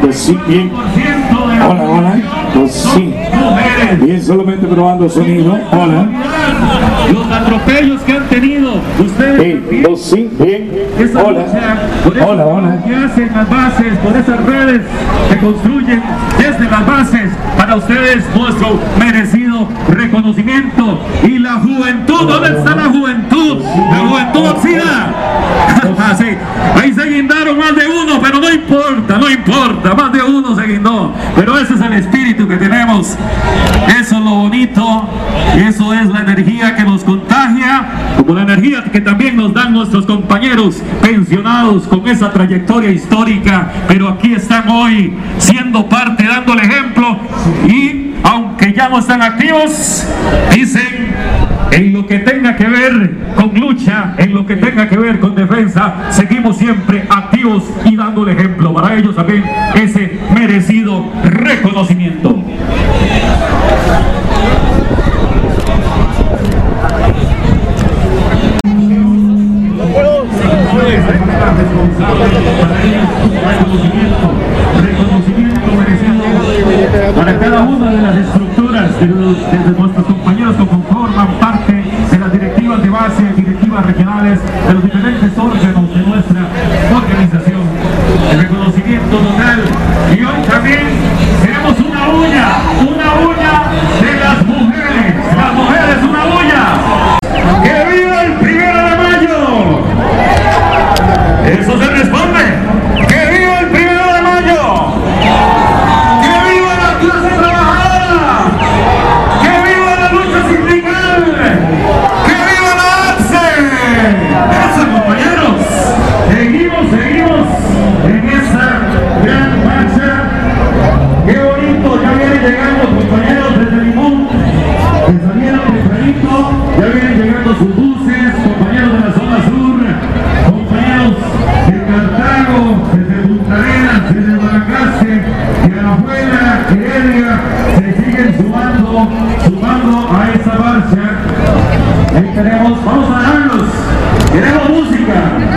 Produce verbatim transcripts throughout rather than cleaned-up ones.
Pues sí, bien. Hola, hola. Pues sí. Bien, solamente probando sonido. Hola. Los atropellos que han tenido ustedes. Bien, pues sí, bien. Esa Hola. lucha, por eso Hola, hola. que hacen las bases, por esas redes que construyen desde las bases, para ustedes nuestro merecido reconocimiento. Y la juventud, ¿dónde está la juventud? La juventud oxida. Sí, ahí se guindaron más de uno, pero no importa, no importa, más de uno se guindó, pero ese es el espíritu que tenemos, eso es lo bonito, eso es la energía que nos contagia, como la energía que también nos dan nuestros compañeros pensionados con esa trayectoria histórica, pero aquí están hoy siendo parte, dando el ejemplo, y aunque ya no están activos, dicen: en lo que tenga que ver con lucha, en lo que tenga que ver con defensa, seguimos siempre activos y dando el ejemplo. Para ellos también ese merecido reconocimiento. Reconocimiento, reconocimiento merecido para cada una de las estructuras de, los, de nuestros compañeros que conforman parte de las directivas de base, directivas regionales, de los diferentes órganos de nuestra organización. El reconocimiento total. Y hoy también tenemos una uña, una uña de las mujeres, las mujeres, una uña. ¡Que viva el primero de mayo! Eso se responde. ¡Que viva el primero de mayo! ¡Que viva la clase trabajadora! ¡Que viva la lucha sindical! ¡Que viva la A T S E! Eso, compañeros. Seguimos, seguimos en esta gran marcha. ¡Qué bonito! Ya vienen llegando compañeros desde Limón, que salieron tempranito. Ya vienen llegando sus buses, compañeros de la zona sur, compañeros de Cartago, desde Punta Arenas, desde Guanacaste, de Alajuela, Heredia, se siguen sumando, sumando a esta marcha. Ahí tenemos, vamos a darlos, queremos música.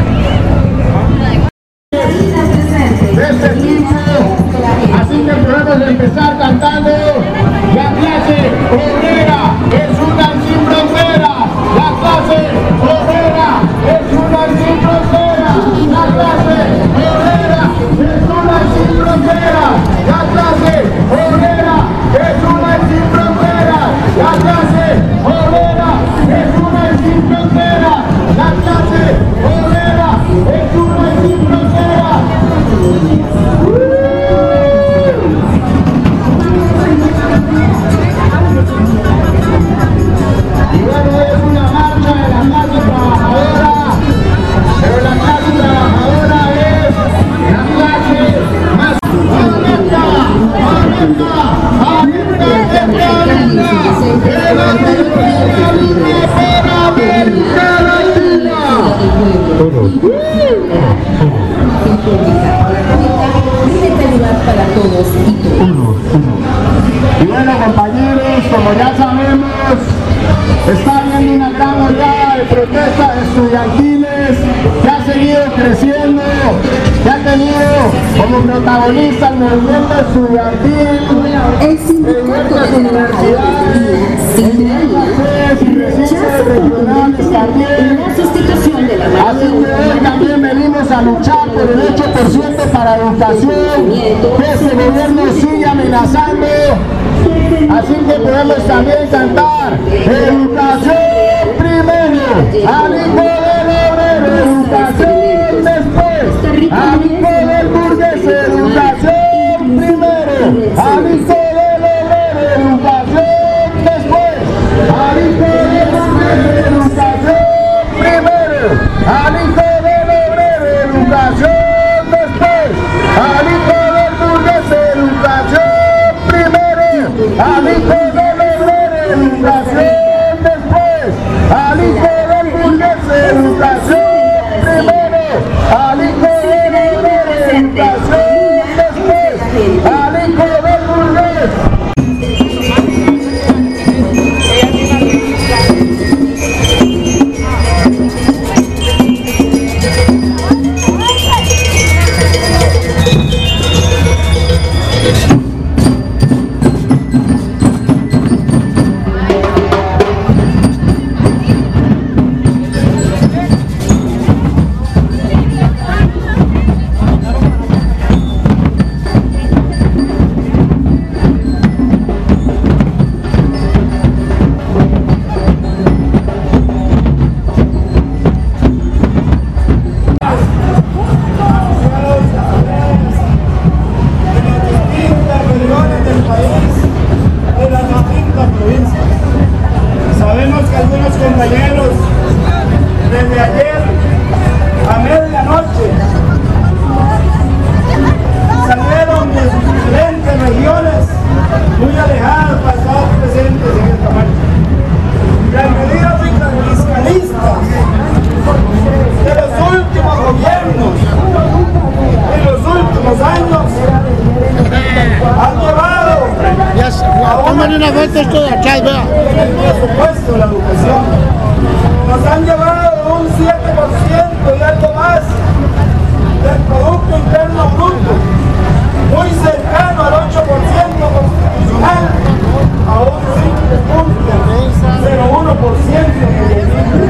Así que podemos empezar cantando: la clase obrera es una sin frontera, la clase obrera es una sin frontera, la clase obrera es una sin frontera, la clase obrera es una sin frontera, la clase obrera es una sin frontera, la clase obrera es una sin frontera. Y bueno, es una marcha de la clase trabajadora, pero la clase trabajadora es la clase más abierta, abierta, abierta, abierta, de América Latina. Para todos y todos. Y bueno, compañeros, como ya sabemos, está habiendo una gran oleada de protestas estudiantiles que ha seguido creciendo, que ha tenido como protagonista el movimiento estudiantil El sindicato de universidades, centrales y recintos regionales también. la sustitución de la Así que hoy también venimos a luchar por el ocho por ciento para educación, que este gobierno sigue amenazando. Así que podemos también cantar: educación primero, al hijo del obrero, educación después, al hijo del burgués, educación primero, al hijo del obrero, educación después, al hijo del burgués, educación primero, al hijo del obrero, educación después, al hijo del burgués, educación primero, al hijo del obrero, educación después, al hijo del burgués, educación primero, al hijo del obrero, una vuelta esto de atrás, vea. El presupuesto de la educación nos han llevado un siete por ciento y algo más del Producto Interno Bruto, muy cercano al ocho por ciento constitucional, a un cinco punto cero uno por ciento de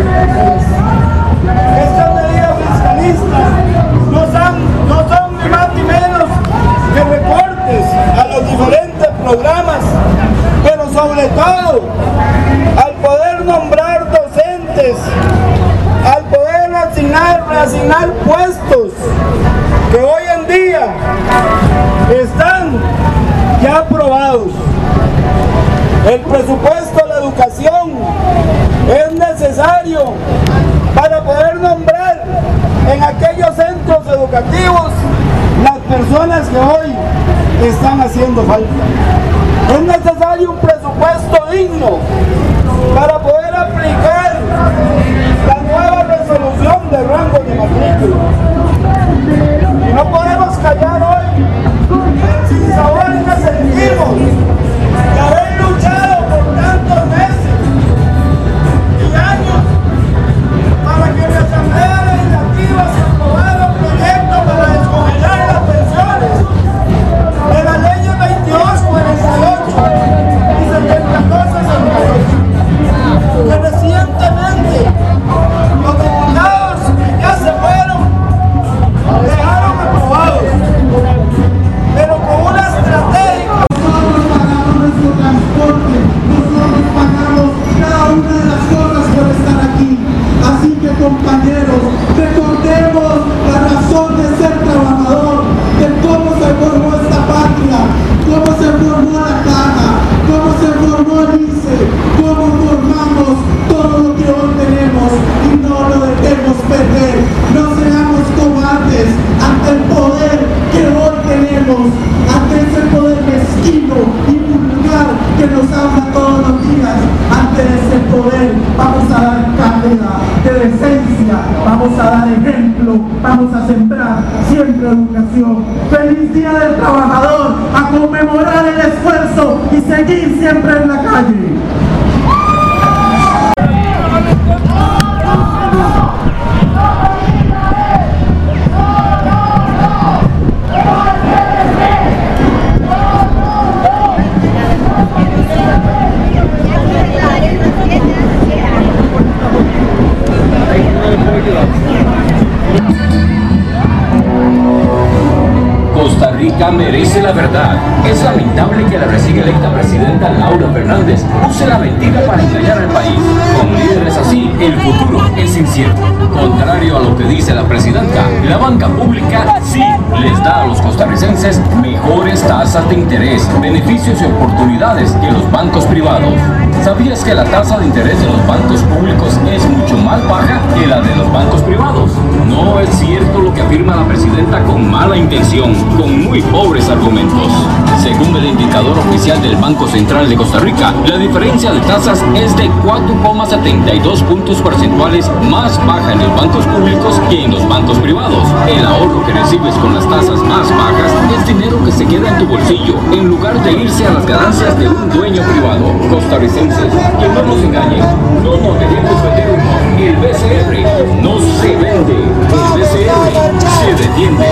estas medidas fiscalistas no son, no son ni más ni menos que recortes a los diferentes programas, pero sobre todo al poder nombrar docentes, al poder asignar, reasignar puestos que hoy en día están ya aprobados. El presupuesto de la educación es necesario para poder nombrar en aquellos centros educativos las personas que hoy están haciendo falta. Es necesario un presupuesto digno para poder aplicar la nueva resolución de rango de matrícula. Y no podemos callar hoy el sinsabor que sentimos de haber luchado por tantos meses y años para que en la Asamblea Legislativa se aprobara un proyecto para descongelar las pensiones de las leyes veintidós cuarenta y ocho y setenta y dos sesenta y ocho, que recientemente los diputados que ya se fueron dejaron aprobados, pero con una estrategia. Nosotros pagamos nuestro transporte, nosotros pagamos cada una de las cosas por estar aquí. Así que, compañeros, recordemos la razón de ser trabajador, de cómo se formó esta patria, cómo se formó la caja, cómo se formó el I C E, cómo formamos todo lo que hoy tenemos y no lo dejemos perder. No seamos cobardes ante el poder que hoy tenemos, ante ese poder mezquino y vulgar que nos habla todos los días. Ante ese poder vamos a dar cátedra de decencia, vamos a dar ejemplo, vamos a sembrar siempre educación. ¡Feliz Día del Trabajador! A conmemorar el esfuerzo y seguir siempre en la calle. Costa Rica merece la verdad. Es lamentable que la recién electa presidenta Laura Fernández use la mentira para engañar al país. Con líderes así, el futuro es incierto. Contrario a lo que dice la presidenta, la banca pública sí les da a los costarricenses mejores tasas de interés, beneficios y oportunidades que los bancos privados. ¿Sabías que la tasa de interés de los bancos públicos es mucho más baja que la de los bancos privados? No es cierto lo que afirma la presidenta con mala intención, con muy pobres argumentos. Según el indicador oficial del Banco Central de Costa Rica, la diferencia de tasas es de cuatro coma setenta y dos puntos porcentuales más baja en los bancos públicos que en los bancos privados. El ahorro que recibes con las tasas más bajas es dinero que se queda en tu bolsillo, en lugar de irse a las ganancias de un dueño privado. Costarricenses, que no nos engañen, no nos dejemos vender humo. El B C R no se vende, el B C R se defiende.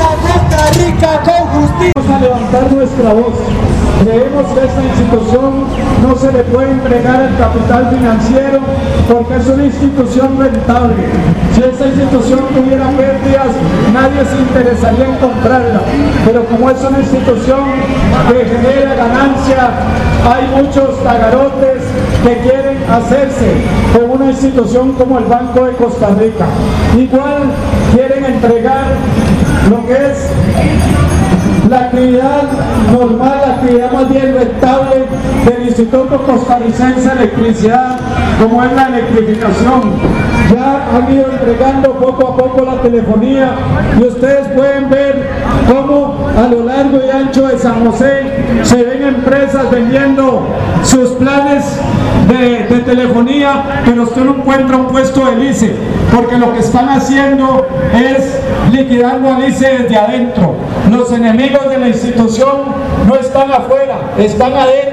Vamos a levantar nuestra voz. Creemos que esta institución no se le puede entregar el capital financiero porque es una institución rentable. Si esta institución tuviera pérdidas, nadie se interesaría en comprarla. Pero como es una institución que genera ganancia, hay muchos tagarotes que quieren hacerse con una institución como el Banco de Costa Rica. Igual quieren entregar lo que es la actividad normal, la actividad más bien rentable del Instituto Costarricense de Electricidad, como es la electrificación. Ya han ido entregando poco a poco la telefonía y ustedes pueden ver cómo a lo largo y ancho de San José se ven empresas vendiendo sus planes de, de telefonía, pero usted no encuentra un puesto del I C E, porque lo que están haciendo es liquidando al I C E desde adentro. Los enemigos de la institución no están afuera, están adentro.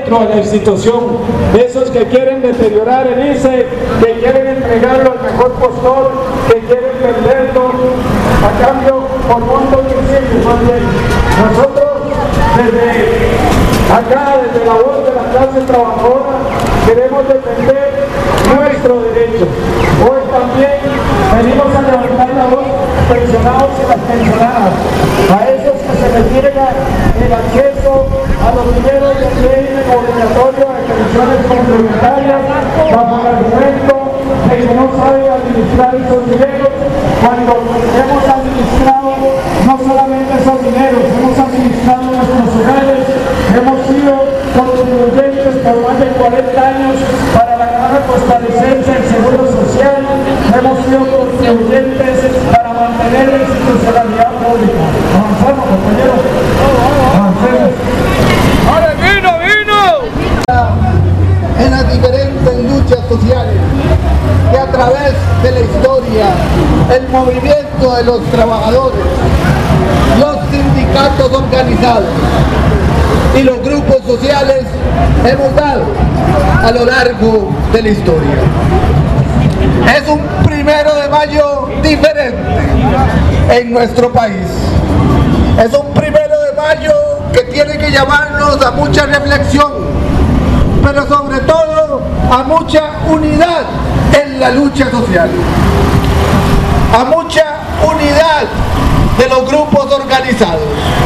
dentro de la institución, esos que quieren deteriorar el I C E, que quieren entregarlo al mejor postor, que quieren venderlo a cambio por montos visibles. Más bien, nosotros desde acá, desde la voz de la clase trabajadora, queremos defender nuestro derecho. Hoy también venimos a levantar la voz pensionados y las pensionadas, a esos que se les niega el acceso a los dineros de régimen obligatorio de pensiones complementarias bajo el argumento de que no saben administrar esos dineros, cuando hemos administrado no solamente esos dineros, hemos administrado nuestros hogares, hemos sido contribuyentes por más de cuarenta años para la Caja Costarricense del Seguro Social, hemos sido contribuyentes para mantener la institucionalidad pública. Avanzamos, compañeros. Avancemos. ¡Ahora vino, vino! En las diferentes luchas sociales que a través de la historia, el movimiento de los trabajadores, los sindicatos organizados y los grupos sociales hemos dado a lo largo de la historia. Es un primero de mayo diferente en nuestro país. Es un primero de mayo que tiene que llamarnos a mucha reflexión, pero sobre todo a mucha unidad en la lucha social, a mucha unidad de los grupos organizados.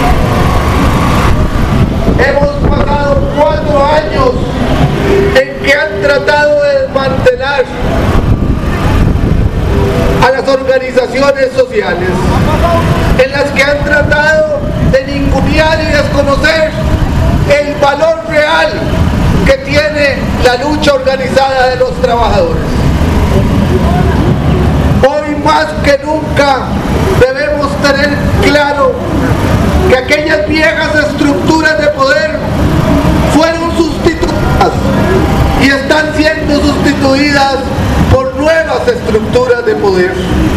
Hemos pasado cuatro años en que han tratado de desmantelar a las organizaciones sociales, en las que han tratado de ningunear y desconocer el valor real que tiene la lucha organizada de los trabajadores. Hoy más que nunca debemos tener claro que aquellas viejas estructuras de poder fueron sustituidas y están siendo sustituidas por nuevas estructuras de poder,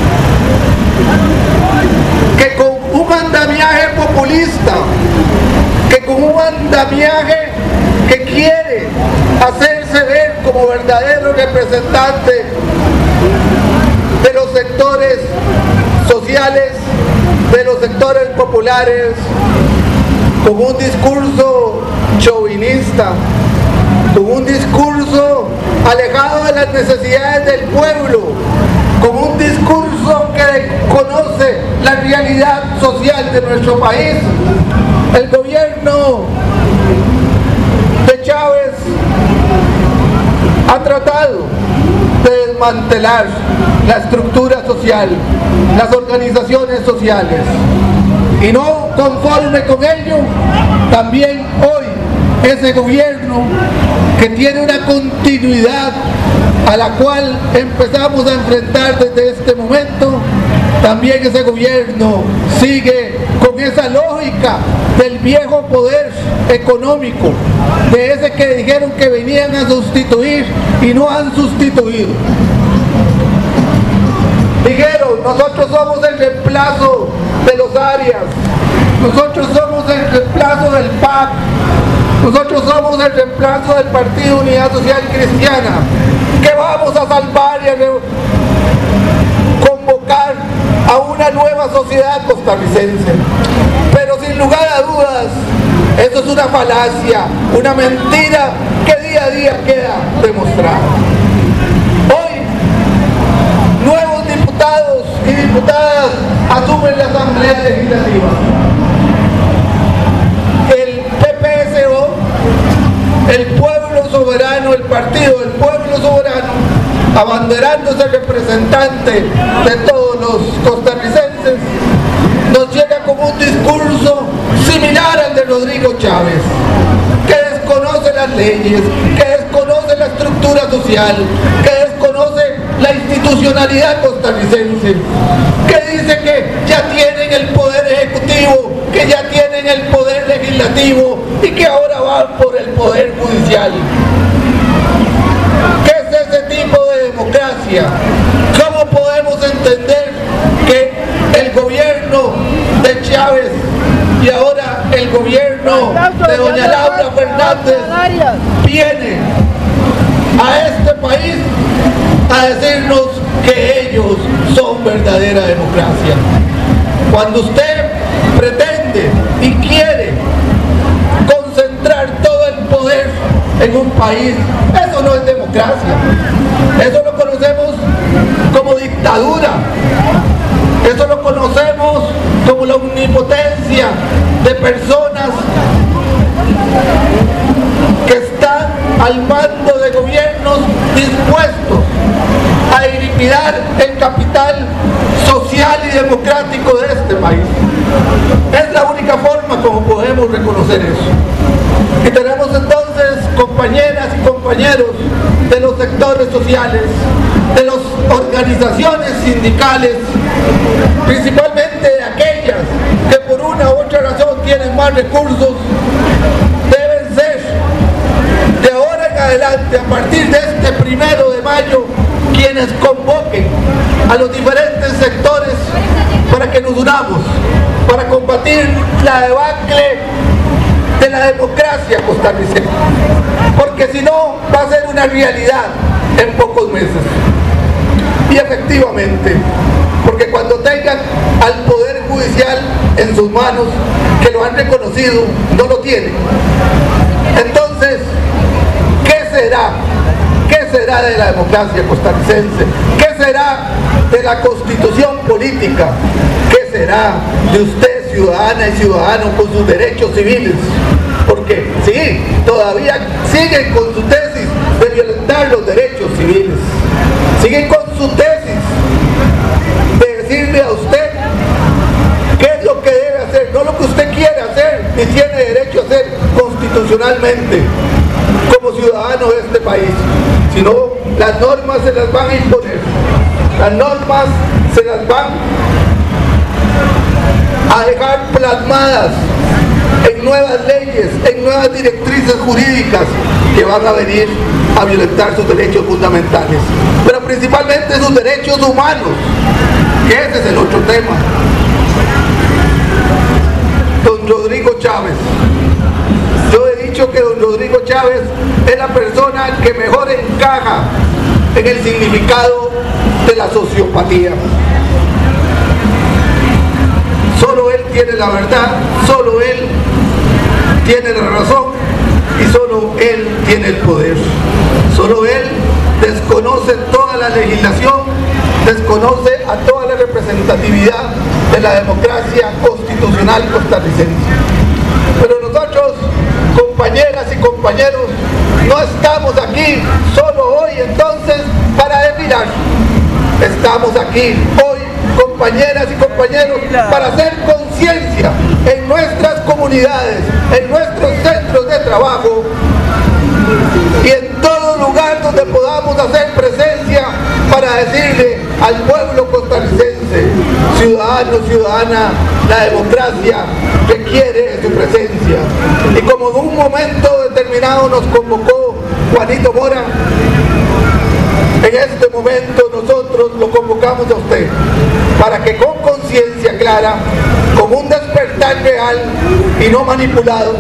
que con un andamiaje populista, que con un andamiaje que quiere hacerse ver como verdadero representante de los sectores sociales, de los sectores populares, con un discurso chauvinista, con un discurso alejado de las necesidades del pueblo, con un discurso que conoce la realidad social de nuestro país. El gobierno de Chávez ha tratado de desmantelar la estructura social, las organizaciones sociales, y no conforme con ello, también hoy ese gobierno que tiene una continuidad a la cual empezamos a enfrentar desde este momento, también ese gobierno sigue con esa lógica del viejo poder económico, de ese que dijeron que venían a sustituir y no han sustituido. Dijeron, nosotros somos el reemplazo de los Arias, nosotros somos el reemplazo del P A C, nosotros somos el reemplazo del Partido Unidad Social Cristiana, que vamos a salvar y a convocar a una nueva sociedad costarricense. Pero sin lugar a dudas, eso es una falacia, una mentira que día a día queda demostrada. Hoy, nuevos diputados y diputadas asumen la Asamblea Legislativa. El P P S O, el Pueblo Soberano, el Partido del Pueblo Soberano, abanderándose representante de todos los costarricenses, nos llega con un discurso similar al de Rodrigo Chávez, que desconoce las leyes, que desconoce la estructura social, que desconoce la institucionalidad costarricense, que dice que ya tienen el poder ejecutivo, que ya tienen el poder legislativo y que ahora van por el poder judicial. ¿Qué es ese tipo de democracia? ¿Cómo podemos entender que el gobierno de Chávez y ahora el gobierno de doña Laura Fernández viene a este país a decirnos que ellos son verdadera democracia. Cuando usted pretende y quiere concentrar todo el poder en un país, eso no es democracia. Eso lo conocemos como dictadura. Eso lo conocemos como la omnipotencia de personas que están al mando de gobiernos dispuestos a eliminar el capital social y democrático de este país. Es la única forma como podemos reconocer eso. Y tenemos entonces compañeras y compañeros de los sectores sociales, de las organizaciones sindicales, principalmente de aquellas que por una u otra razón tienen más recursos, deben ser de ahora en adelante, a partir de este primero de mayo, quienes convoquen a los diferentes sectores para que nos unamos, para combatir la debacle de la democracia costarricense, porque si no va a ser una realidad en pocos meses. Y efectivamente, porque cuando tengan al Poder Judicial en sus manos, que lo han reconocido, no lo tienen. Entonces, ¿qué será? ¿Qué será de la democracia costarricense? ¿Qué será de la constitución política? ¿Qué será de usted, ciudadana y ciudadano, con sus derechos civiles? Porque sí, todavía siguen con su tesis de violentar los derechos civiles. Siguen con su tesis de decirle a usted qué es lo que debe hacer, no lo que usted quiere hacer ni tiene derecho a hacer constitucionalmente como ciudadano de este país, sino las normas se las van a imponer, las normas se las van a dejar plasmadas en nuevas leyes, en nuevas directrices jurídicas que van a venir a violentar sus derechos fundamentales, pero principalmente sus derechos humanos, que ese es el otro tema. Don Rodrigo Chávez, yo he dicho que don Rodrigo Chávez es la persona que mejor encaja en el significado de la sociopatía. Solo él tiene la verdad, solo él tiene la razón y solo él tiene el poder. Solo él desconoce toda la legislación, desconoce a toda la representatividad de la democracia constitucional costarricense. Pero nosotros, compañeras y compañeros, no estamos aquí solo hoy entonces para desfilar. Estamos aquí hoy, compañeras y compañeros, para hacer conciencia en nuestras comunidades, en nuestros centros de trabajo y en todo lugar donde podamos hacer presencia para decirle al pueblo costarricense, ciudadano, ciudadana, la democracia requiere su presencia. Y como en un momento determinado nos convocó Juanito Mora, en este momento nosotros lo convocamos a usted para que con conciencia clara, con un despertar real y no manipulado,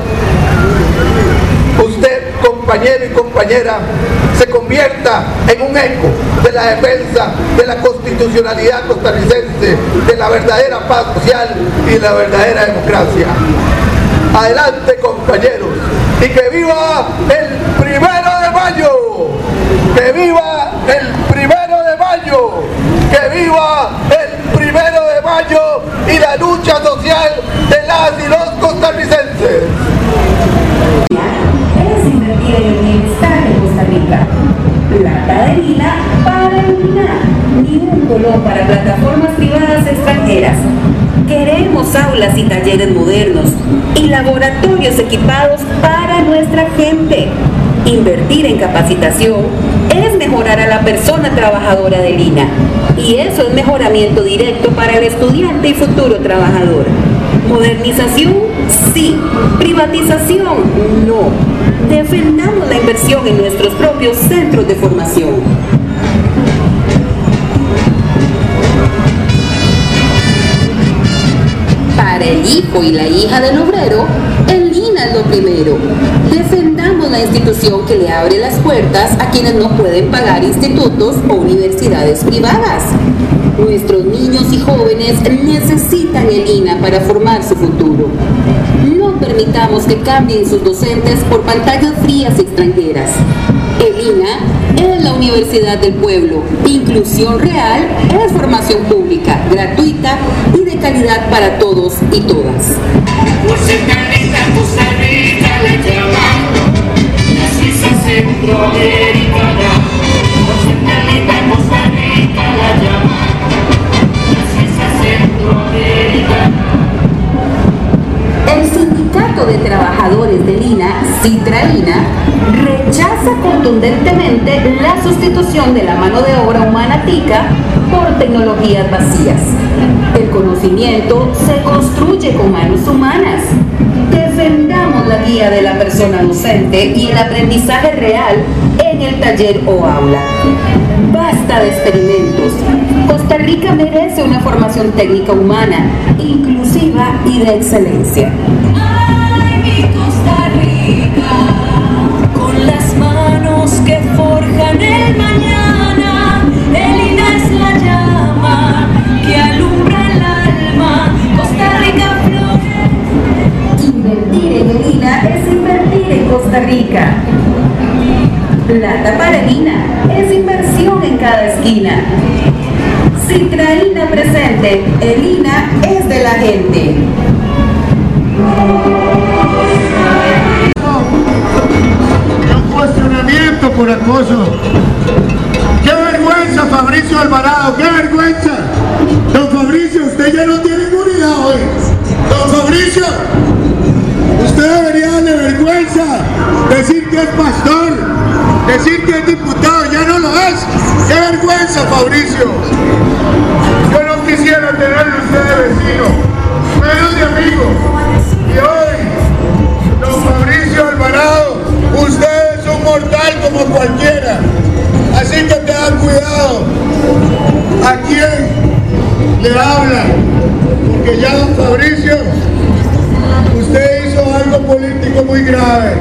usted, compañero y compañera, se convierta en un eco de la defensa de la constitucionalidad costarricense, de la verdadera paz social y de la verdadera democracia. Adelante, compañeros, y que viva el primero de mayo, que viva el primero de mayo, que viva el primero de mayo y la lucha social de las y los costarricenses. Es invertir en el bienestar de Costa Rica. Plata de Lina para eliminar, ni un color para plataformas privadas extranjeras. Queremos aulas y talleres modernos y laboratorios equipados para nuestra gente. Invertir en capacitación es mejorar a la persona trabajadora de Lina, y eso es mejoramiento directo para el estudiante y futuro trabajador. Modernización, sí. Privatización, no. Defendamos la inversión en nuestros propios centros de formación. Para el hijo y la hija del obrero, lo primero. Defendamos la institución que le abre las puertas a quienes no pueden pagar institutos o universidades privadas. Nuestros niños y jóvenes necesitan el I N A para formar su futuro. No permitamos que cambien sus docentes por pantallas frías extranjeras. El I N A es la Universidad del Pueblo. Inclusión real es formación pública, gratuita y de calidad para todos y todas. Costa Rica la llaman, la Suiza centroamericana. Costa Rica la llaman, la Suiza centroamericana. El Sindicato de Trabajadores del I N A, Citraína, rechaza contundentemente la sustitución de la mano de obra humana tica por tecnologías vacías. El conocimiento se construye con manos humanas. Defendamos la guía de la persona docente y el aprendizaje real en el taller o aula. Basta de experimentos. Costa Rica merece una formación técnica humana, inclusiva y de excelencia. Ay, mi Costa Rica, con las manos que forjan el mañana, el I N A es la llama que alumbra el alma. Costa Rica florece. Invertir en el I N A es invertir en Costa Rica. Plata para el I N A es inversión en cada esquina. Citraína presente, el I N A es de la gente. Un cuestionamiento por acoso. ¡Qué vergüenza, Fabricio Alvarado! ¡Qué vergüenza! Don Fabricio, usted ya no tiene inmunidad hoy. Don Fabricio, usted debería darle vergüenza decir que es pastor, decir que es diputado, ya no lo es. ¡Qué vergüenza, Fabricio! Yo no quisiera tenerlo usted de vecino, menos de amigo. Y hoy, don Fabricio Alvarado, usted es un mortal como cualquiera. Así que tengan cuidado a quién le habla, porque ya don Fabricio, usted hizo algo político muy grave.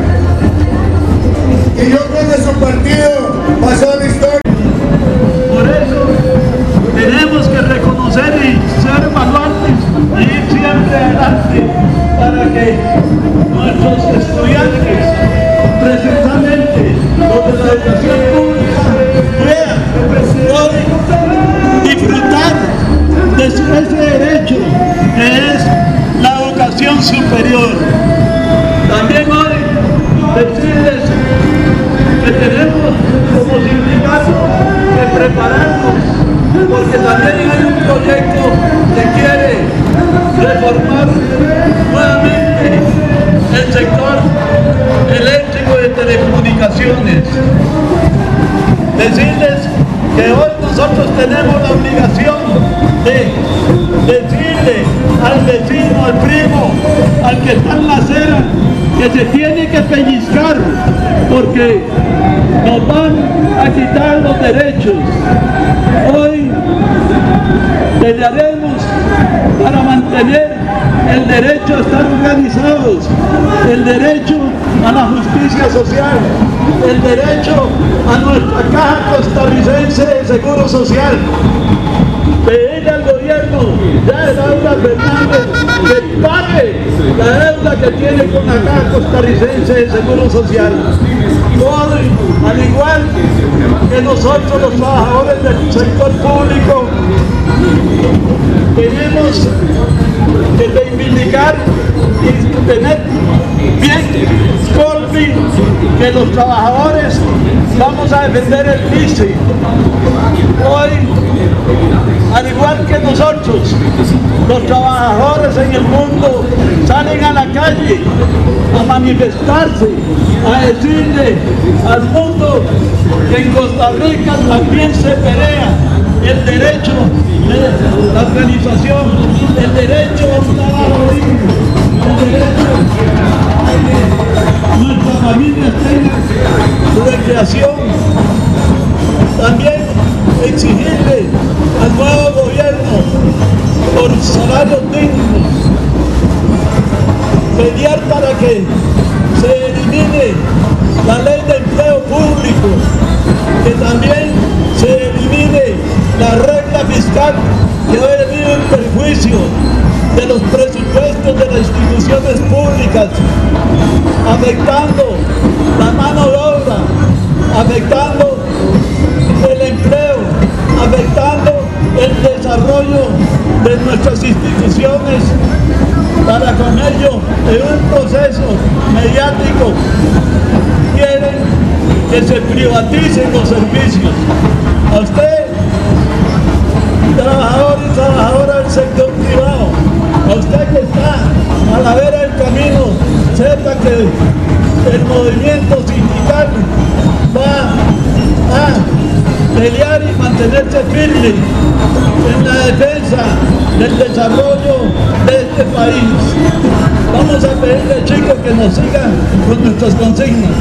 Y yo creo que su partido pasó a la historia. Por eso tenemos que reconocer y ser evaluantes y ir siempre adelante para que nuestros estudiantes, precisamente los de la educación pública, puedan hoy disfrutar de ese derecho que es la educación superior. También hoy decirles que tenemos como sindicato que prepararnos, porque también hay un proyecto que quiere reformar nuevamente el sector eléctrico de telecomunicaciones. Decirles que hoy nosotros tenemos la obligación de decirle al vecino, al primo, al que está en la acera, que se tiene que pellizcar porque nos van a quitar los derechos. Hoy pelearemos para mantener el derecho a estar organizados, el derecho a la justicia social, el derecho a nuestra Caja Costarricense de Seguro Social. Pedirle al gobierno ya de Laura Fernández que pague la deuda que tiene con la Caja Costarricense de Seguro Social. Hoy, al igual que nosotros los trabajadores del sector público, tenemos que reivindicar y tener bien por fin que los trabajadores vamos a defender el P I S I. Hoy, al igual que nosotros, los trabajadores en el mundo salen a la calle a manifestarse, a decirle al mundo que en Costa Rica también se pelea el derecho de la organización, el derecho a un trabajo digno, el derecho a que nuestras familias tengan su recreación. También exigirle al nuevo gobierno por salarios dignos, pelear para que que se elimine la ley de empleo público, que también se elimine la regla fiscal que ha venido en perjuicio de los presupuestos de las instituciones públicas, afectando la mano de obra, afectando el empleo, afectando el desarrollo de nuestras instituciones, para con ello, en un proceso mediático, quieren que se privaticen los servicios. A usted, trabajador y trabajadora del sector privado, a usted que está a la vera del camino, sepa que el movimiento sindical va a pelear y mantenerse firme en la defensa del desarrollo de este país. Vamos a pedirle, chicos, que nos sigan con nuestras consignas.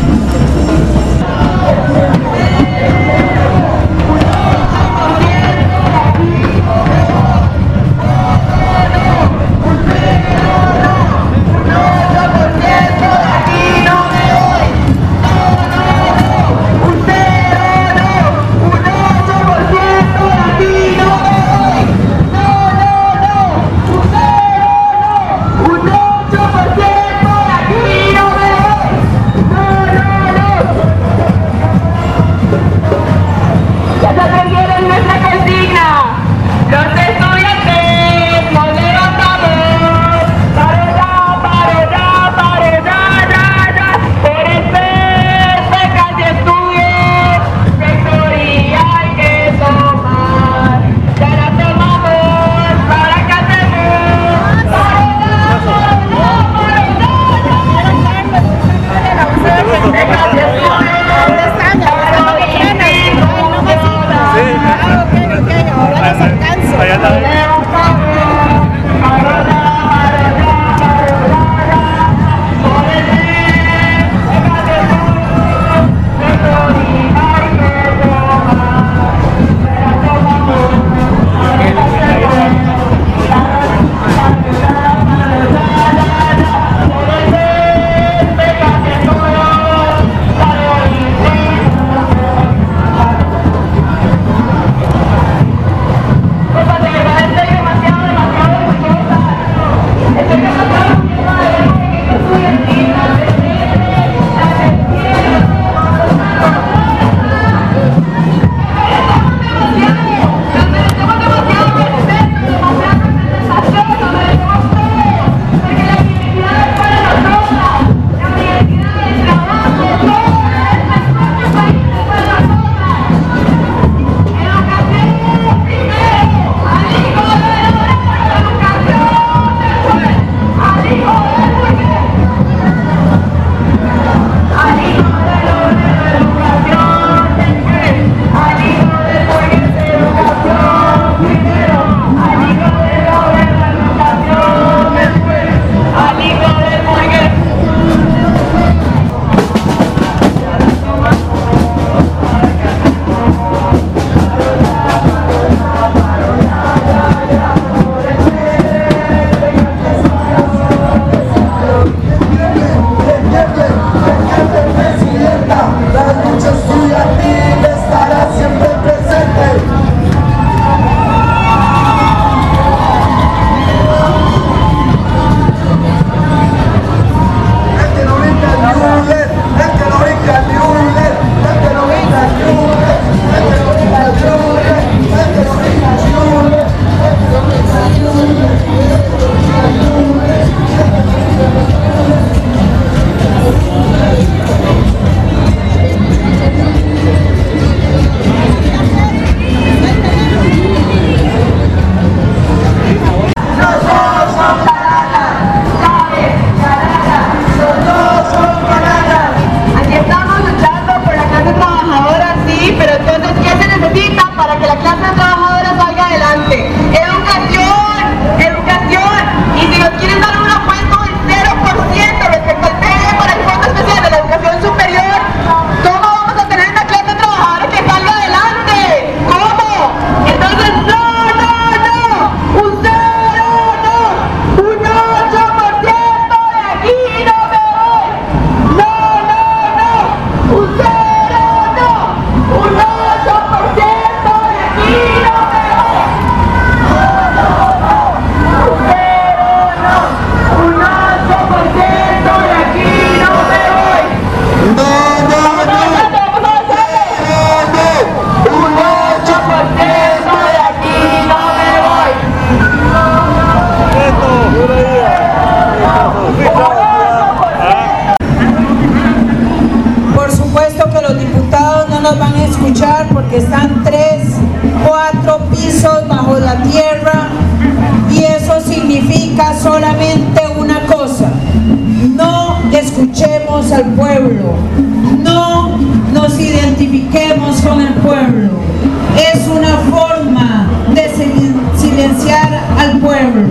no nos van a escuchar porque están tres, cuatro pisos bajo la tierra, y eso significa solamente una cosa: no escuchemos al pueblo, no nos identifiquemos con el pueblo. Es una forma de silenciar al pueblo.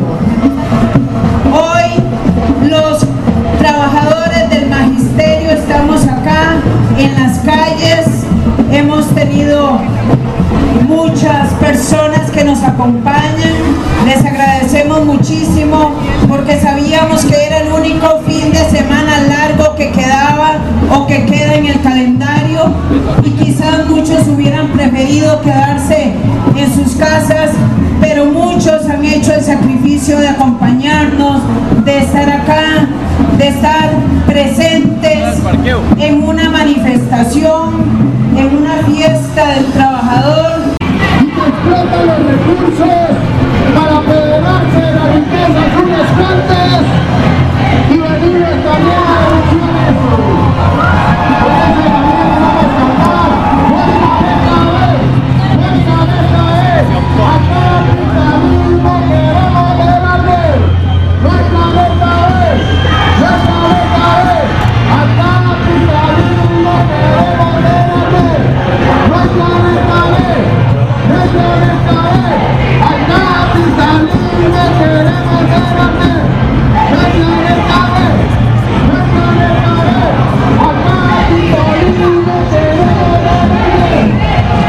Hoy los trabajadores del magisterio estamos acá en las calles, hemos tenido muchas personas que nos acompañan, les agradecemos muchísimo porque sabíamos que era el único fin de semana largo que quedaba o que queda en el calendario, y quizás muchos hubieran preferido quedarse en sus casas, pero muchos han hecho el sacrificio de acompañarnos, de estar acá, de estar presentes en una manifestación, en una fiesta del trabajador. Y que explotan los recursos para apoderarse de la riqueza de sus descartes y venir también a denunciar eso. Por eso también vamos a cantar: ¡Fuerza esta vez! ¡Fuerza esta vez! ¡Acá capitalismo queremos liberarle! ¡Fuerza esta vez! ¡Fuerza esta vez! ¡Acá capitalismo queremos liberarle! ¡Fuerza esta vez! ¡Fuerza esta vez! ¡Acá capitalismo queremos liberarle! ¡Fuerza esta vez! ¡Fuerza esta vez! ¡Acá capitalismo queremos liberarle!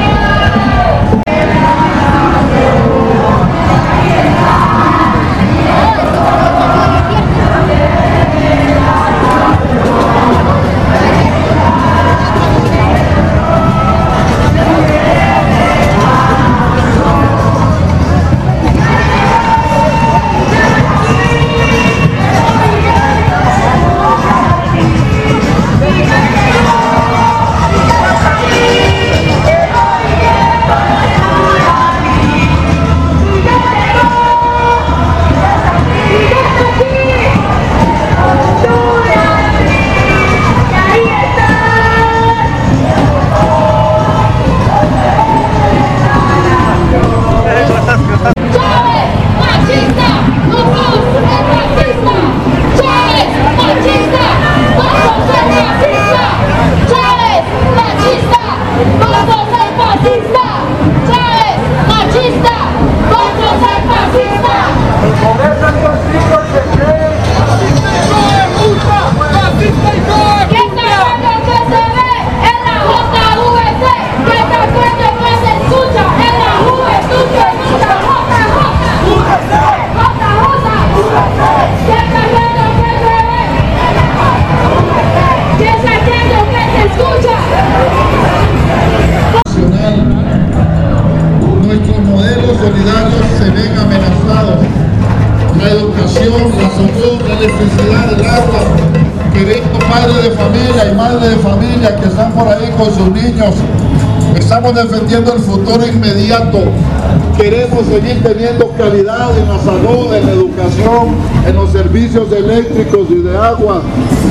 Nuestros modelos solidarios se ven amenazados. La educación, la salud, la electricidad, el agua. Queridos padres de familia y madres de familia que están por ahí con sus niños, estamos defendiendo el futuro inmediato. Queremos seguir teniendo calidad en la salud, en la educación, en los servicios eléctricos y de agua.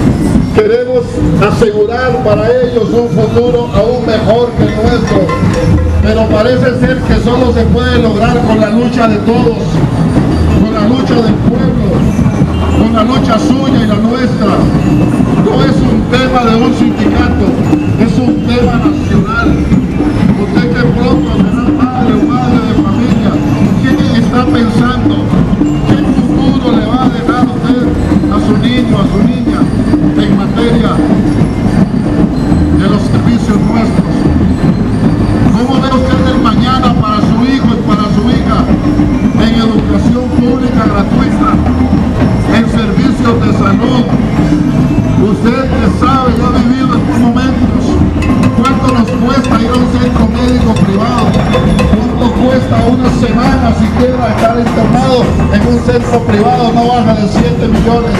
Queremos asegurar para ellos un futuro aún mejor que el nuestro, pero parece ser que solo se puede lograr con la lucha de todos, con la lucha del pueblo, con la lucha suya y la nuestra. No es un tema de un sindicato, es un tema nacional. Usted que pronto será padre o madre de familia, ¿qué está pensando? ¿Qué futuro le va a dejar usted a su niño, a su niña, en materia de los servicios nuestros? ¿Cómo ve usted el mañana para su hijo y para su hija en educación pública gratuita, en servicios de salud? Usted que sabe y ha vivido estos momentos, ¿cuánto nos cuesta ir a un centro médico privado? ¿Cuánto cuesta una semana siquiera estar internado en un centro privado? No baja de siete millones.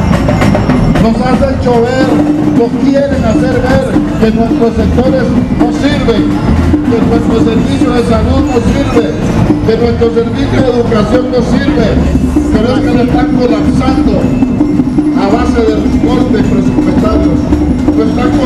Nos hacen chover, nos quieren hacer ver que nuestros sectores no sirven, que nuestro servicio de salud no sirve, que nuestro servicio de educación no sirve, pero es que le están colapsando a base de recortes presupuestarios, lo están colapsando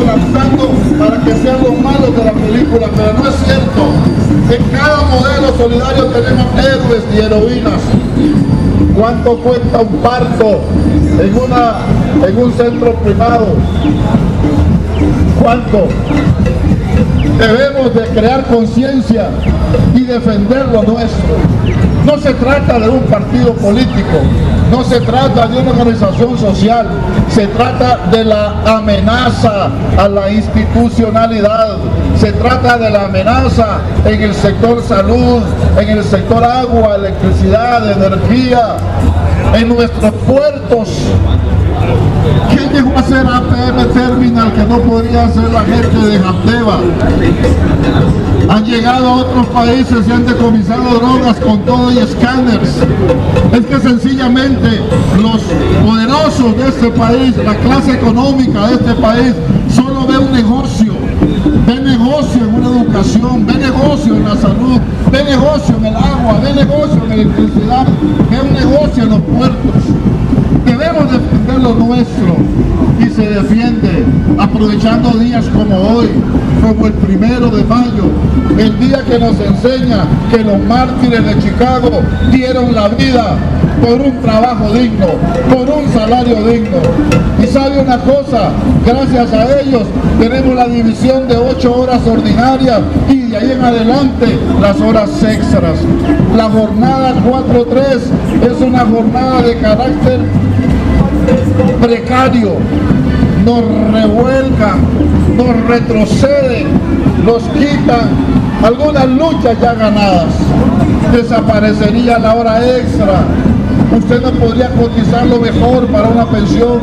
colapsando para que sean los malos de la película, pero no es cierto. En cada modelo solidario tenemos héroes y heroínas. ¿Cuánto cuesta un parto en, una, en un centro privado? ¿Cuánto? Debemos de crear conciencia y defender lo nuestro. No se trata de un partido político, no se trata de una organización social, se trata de la amenaza a la institucionalidad, se trata de la amenaza en el sector salud, en el sector agua, electricidad, energía, en nuestros puertos. ¿Quién llegó a hacer A P M Terminal que no podría hacer la gente de Jateva? Han llegado a otros países y han decomisado drogas con todo y escáneres. Es que sencillamente los poderosos de este país, la clase económica de este país, solo ve un negocio. Ve negocio en una educación, ve negocio en la salud, ve negocio en el agua, ve negocio en la electricidad, ve un negocio en los puertos. Debemos defender lo nuestro y se defiende aprovechando días como hoy, como el primero de mayo, el día que nos enseña que los mártires de Chicago dieron la vida por un trabajo digno, por un salario digno. Y sabe una cosa, gracias a ellos tenemos la división de ocho horas ordinarias y de ahí en adelante las horas extras. La jornada cuatro tres es una jornada de carácter precario, nos revuelcan, nos retroceden, nos quitan algunas luchas ya ganadas. Desaparecería la hora extra, usted no podría cotizar lo mejor para una pensión,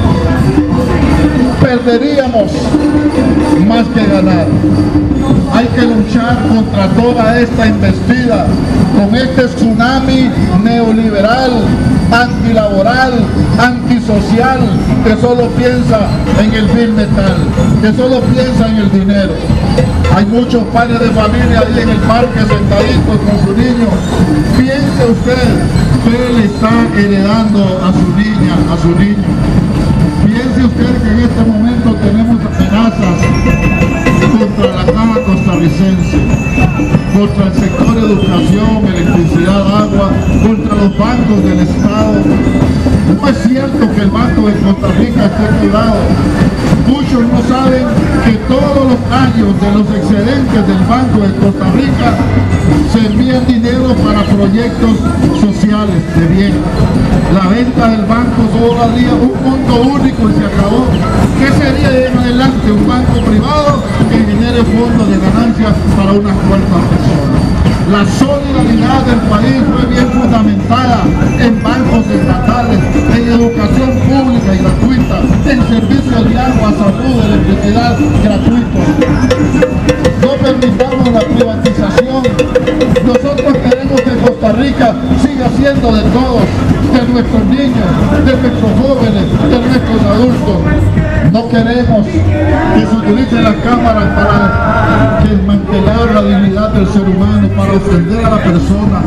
perderíamos más que ganar. Hay que luchar contra toda esta embestida, con este tsunami neoliberal, antilaboral, antisocial, que solo piensa en el bill metal, que solo piensa en el dinero. Hay muchos padres de familia ahí en el parque sentaditos con su niño. Piense usted que le está heredando a su niña, a su niño. Piense usted que en este momento tenemos amenazas contra la caja costarricense, contra el sector educación, electricidad, agua, contra los bancos del Estado. No es cierto que el Banco de Costa Rica esté quebrado. Muchos no saben que todos los años de los excedentes del Banco de Costa Rica se envían dinero para proyectos sociales de bien. La venta del banco solo haría un punto único y se acabó. ¿Qué sería de en adelante un banco privado que genere fondos de ganancias para unas cuantas personas? La solidaridad del país fue bien fundamentada en bancos estatales, en educación pública y gratuita, en servicios de agua, salud, electricidad gratuitos. No permitamos la privatización. Nosotros queremos que Costa Rica siga siendo de todos, de nuestros niños, de nuestros jóvenes, de nuestros adultos. No queremos que se utilice la Cámara para desmantelar la dignidad del ser humano, para ofender a la persona.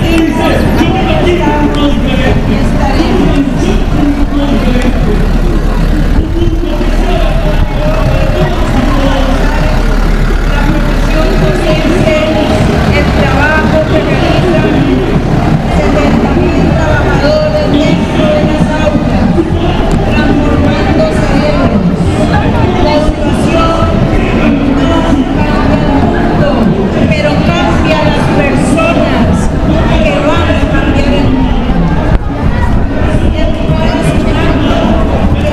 El trabajo que realizan setenta mil trabajadores dentro de las aulas, transformándose en la educación no cambia el mundo, pero cambia las personas que van a cambiar el mundo. Y el país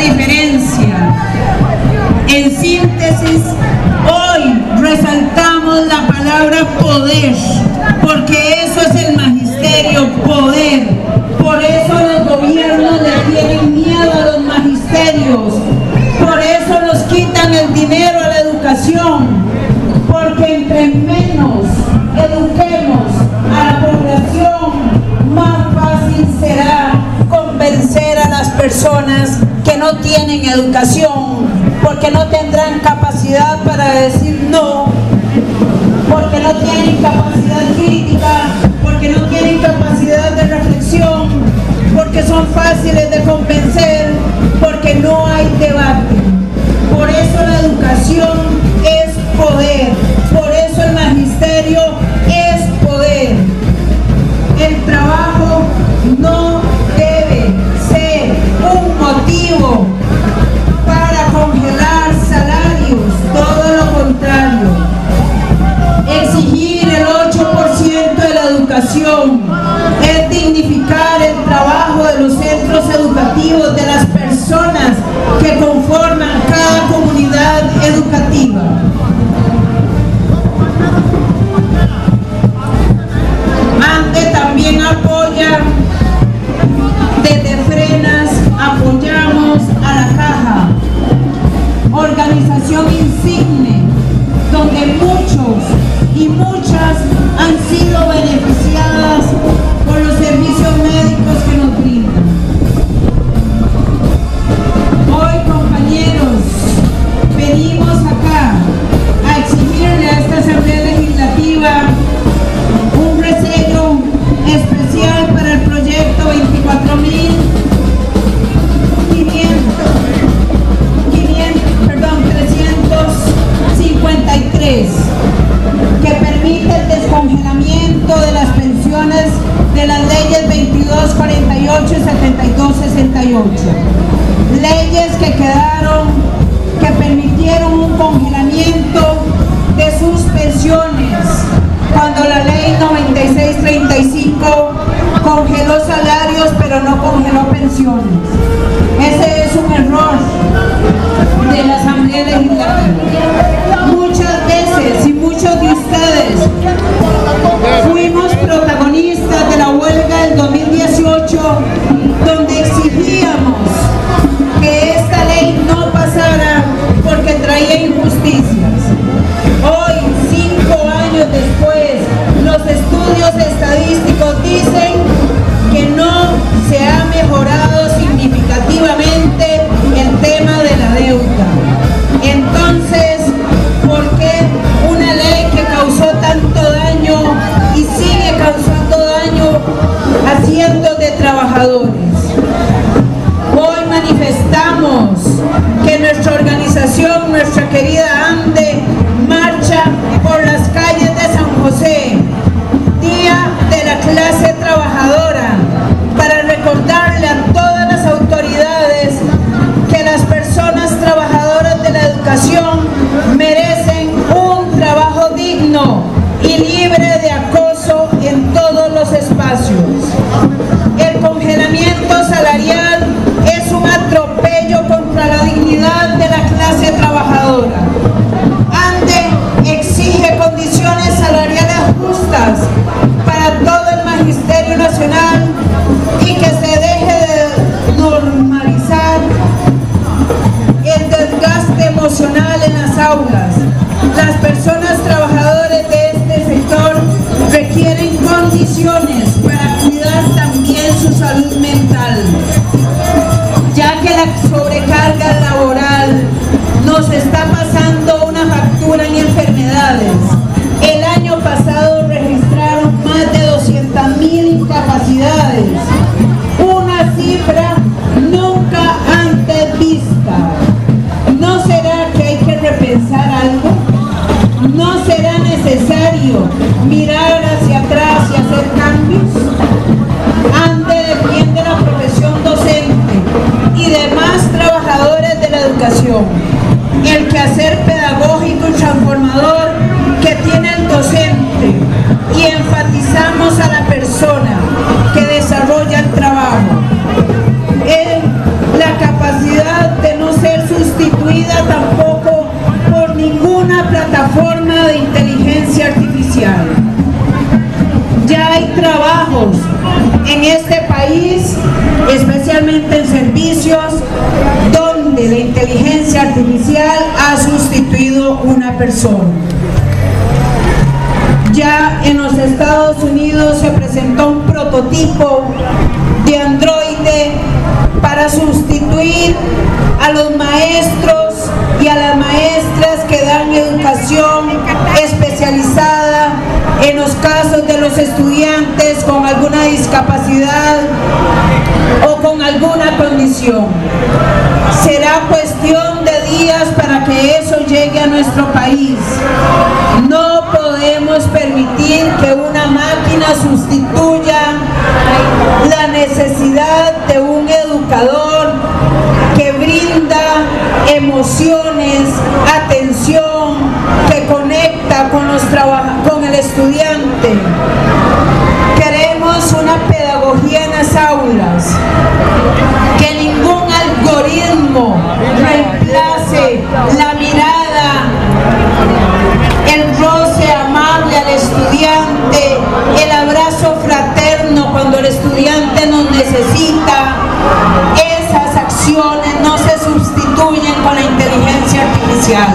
diferencia. En síntesis, hoy resaltamos la palabra poder, porque eso es el magisterio, poder. Por eso los gobiernos le tienen miedo a los magisterios, por eso nos quitan el dinero a la educación, porque entre menos eduquemos a la población, más fácil será convencer a las personas que no tienen educación, porque no tendrán capacidad para decir no, porque no tienen capacidad crítica, porque no tienen capacidad de reflexión, porque son fáciles de convencer, porque no hay debate. Por eso la educación es poder, por eso el magisterio es poder. El trabajo no debe ser un motivo para congelar salarios, todo lo contrario. Exigir el ocho por ciento de la educación es dignificar el trabajo de los centros educativos, de las personas que conforman cada comunidad educativa. ANDE también apoya, desde Frenas apoyamos a la Caja, organización insigne, donde muchos y muchas han sido beneficiadas por los servicios médicos que nos brindan. Hoy, compañeros, venimos acá a exigirle a esta Asamblea Legislativa un resello especial para el proyecto veinticuatro mil trescientos cincuenta y tres, que permite el descongelamiento de las pensiones de las leyes veintidós cuarenta y ocho y setenta y dos sesenta y ocho. Leyes que quedaron, que permitieron un congelamiento de sus pensiones, cuando la ley noventa y seis treinta y cinco congeló salarios pero no congeló pensiones. Ese es un error de la Asamblea Legislativa. Muchas veces y muchos de ustedes fuimos protagonistas de la huelga del dos mil dieciocho, donde exigíamos que esta ley no pasara porque traía injusticias. Hoy, cinco años después, los estudios estadísticos dicen que no se ha mejorado significativamente el tema de la deuda. Entonces, ¿por qué una ley que causó tanto daño y sigue causando daño a cientos de trabajadores? Hoy manifestamos que nuestra organización, nuestra querida ANDE, marcha por las calles de San José, Día de la Clase Trabajadora, para recordarle a todas las autoridades que las personas trabajadoras de la educación merecen un trabajo digno y libre de acoso en todos los espacios. El congelamiento salarial es un atropello contra la dignidad de la clase trabajadora. ANDE exige condiciones salariales justas para todo el Magisterio Nacional y que se deje de normalizar el desgaste emocional en las aulas. Las personas trabajadoras de este sector requieren condiciones para cuidar también su salud mental, ya que la sobrecarga laboral nos está pasando una factura en enfermedades. El año pasado registraron más de doscientas mil incapacidades, una cifra nunca antes vista. ¿No será que hay que repensar algo? ¿No será necesario mirar hacia atrás y hacer cambios? ANDE defiende la profesión docente y demás trabajadores de la educación, el quehacer pedagógico y transformador que tiene el docente, y enfatizamos a la persona que desarrolla el trabajo, en la capacidad de sustituida tampoco por ninguna plataforma de inteligencia artificial. Ya hay trabajos en este país, especialmente en servicios, donde la inteligencia artificial ha sustituido una persona. Ya en los Estados Unidos se presentó un prototipo de androide para sustituir a los maestros y a las maestras que dan educación especializada en los casos de los estudiantes con alguna discapacidad o con alguna condición. Será cuestión de días para que eso llegue a nuestro país. No podemos permitir que una máquina sustituya la necesidad de un educador que brinda emociones, atención, que conecta con, los con el estudiante. Queremos una pedagogía en las aulas, que ningún algoritmo reemplace la mirada, el roce amable al estudiante, el abrazo fraterno cuando el estudiante nos necesita. Esas acciones no se sustituyen con la inteligencia artificial.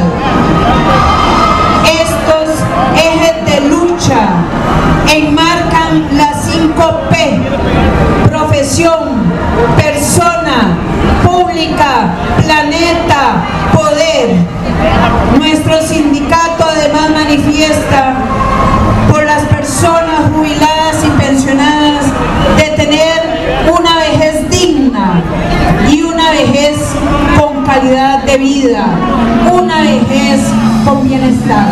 Estos ejes de lucha enmarcan las cinco P: profesión, persona, pública, planeta, poder. Nuestro sindicato además manifiesta por las personas jubiladas y pensionadas de tener una vejez digna y una vejez con calidad de vida, una vejez con bienestar.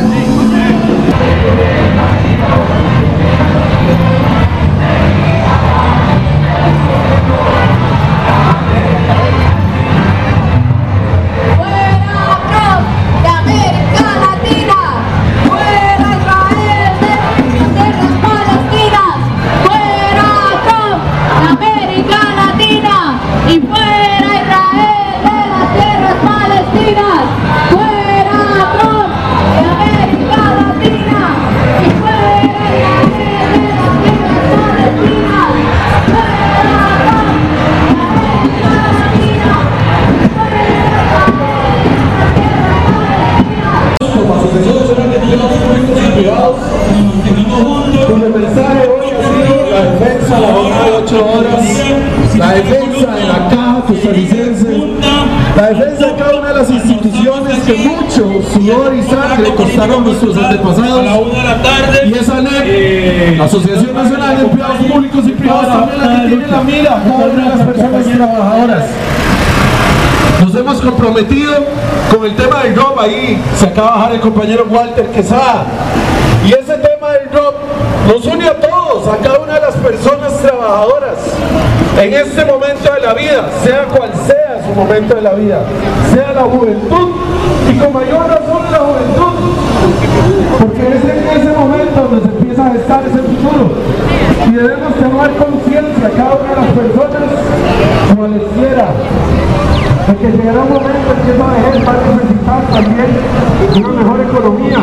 La defensa de la Caja Costarricense, la defensa de cada una de las instituciones que mucho sudor y sangre costaron nuestros antepasados, y esa N E P, la Asociación Nacional de Empleados Públicos y Privados, también la que tiene la mira a cada una de las personas trabajadoras. Nos hemos comprometido con el tema del R O P, ahí se acaba de bajar el compañero Walter Quesada, y ese tema del R O P nos une a todos, a cada una de las personas trabajadoras en este momento de la vida, sea cual sea su momento de la vida, sea la juventud, y con mayor razón la juventud, porque es en ese momento donde se empieza a gestar ese futuro, y debemos tomar conciencia cada una de las personas cualesquiera, de que llegará un momento en que esa vejez va a necesitar también una mejor economía,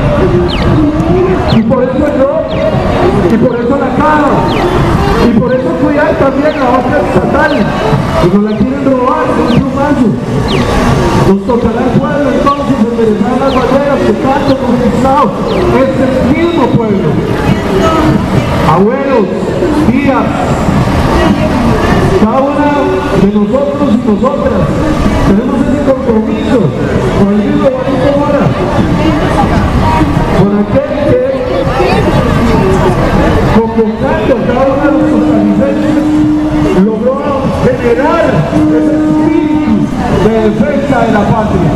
y por eso yo, y por eso la Caja, y por eso cuidar también la obra estatal, y nos la quieren robar con un paso. Nos tocará el pueblo entonces enderezar las barreras que tanto conquistado es el mismo pueblo. Abuelos, tías, cada una de nosotros y nosotras tenemos ese compromiso con el mismo Juanito Mora, con aquel que, convocando a cada uno de los costarricenses, logró generar ese espíritu de defensa de la patria.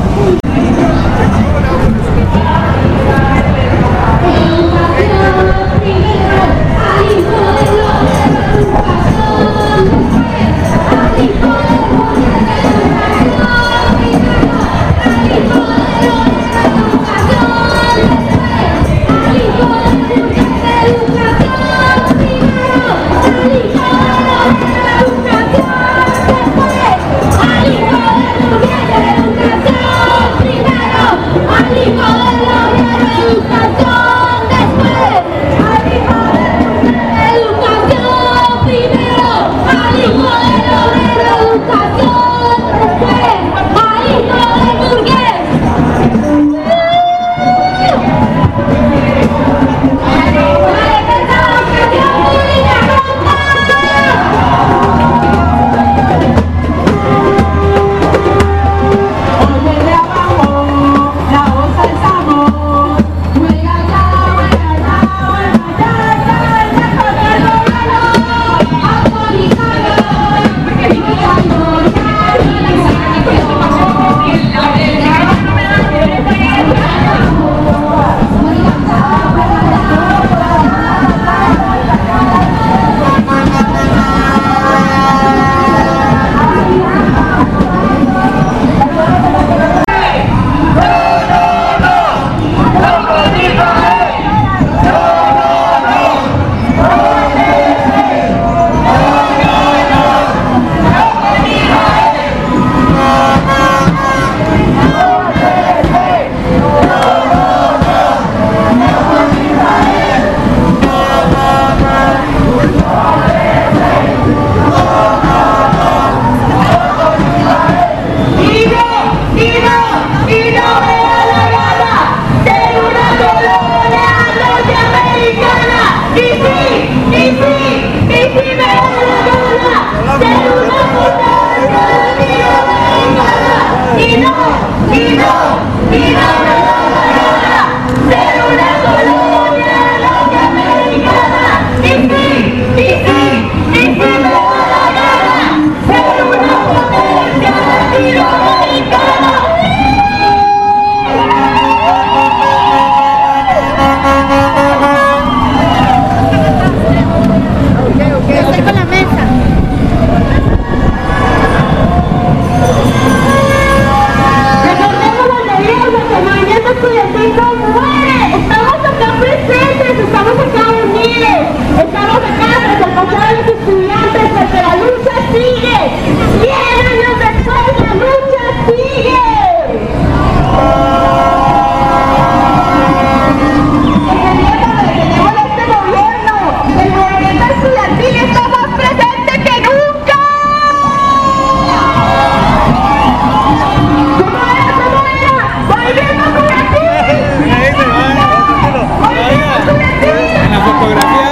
¡Educación! y no, y no, y no me da la gana ser una colonia norteamericana. Y sí, y sí, y sí me da la gana ser una potencia latinoamericana. Estoy con la mesa. Recordemos los delirios que el movimiento estudiantil no muere. Estamos acá presentes, estamos acá unidos, estamos acá tras el pasado de los estudiantes, porque la lucha sigue. Cien años después, la lucha sigue. El movimiento estudiantil está más presente que nunca. ¿Cómo era? ¿Cómo era? ¡Movimiento estudiantil! ¡Movimiento estudiantil! En la fotografía.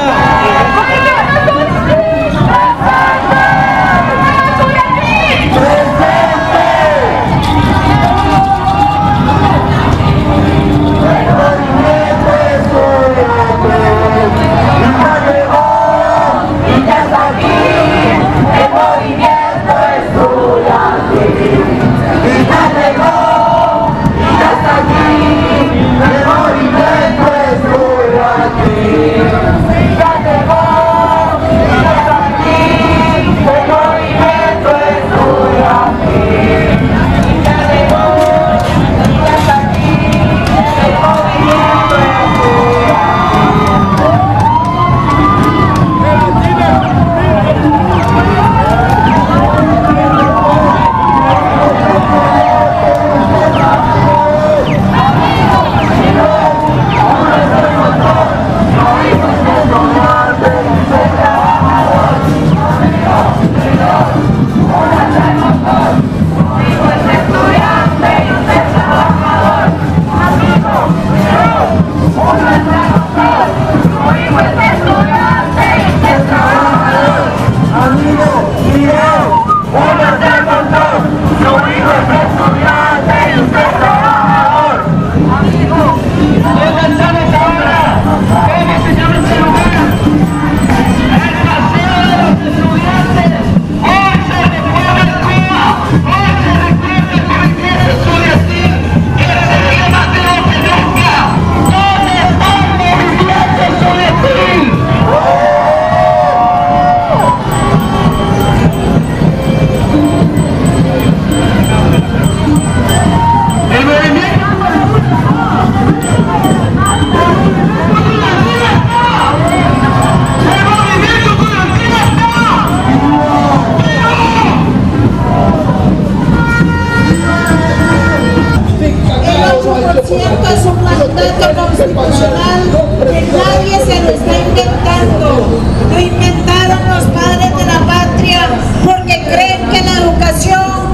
Constitucional que nadie se lo está inventando. Lo inventaron los padres de la patria porque creen que la educación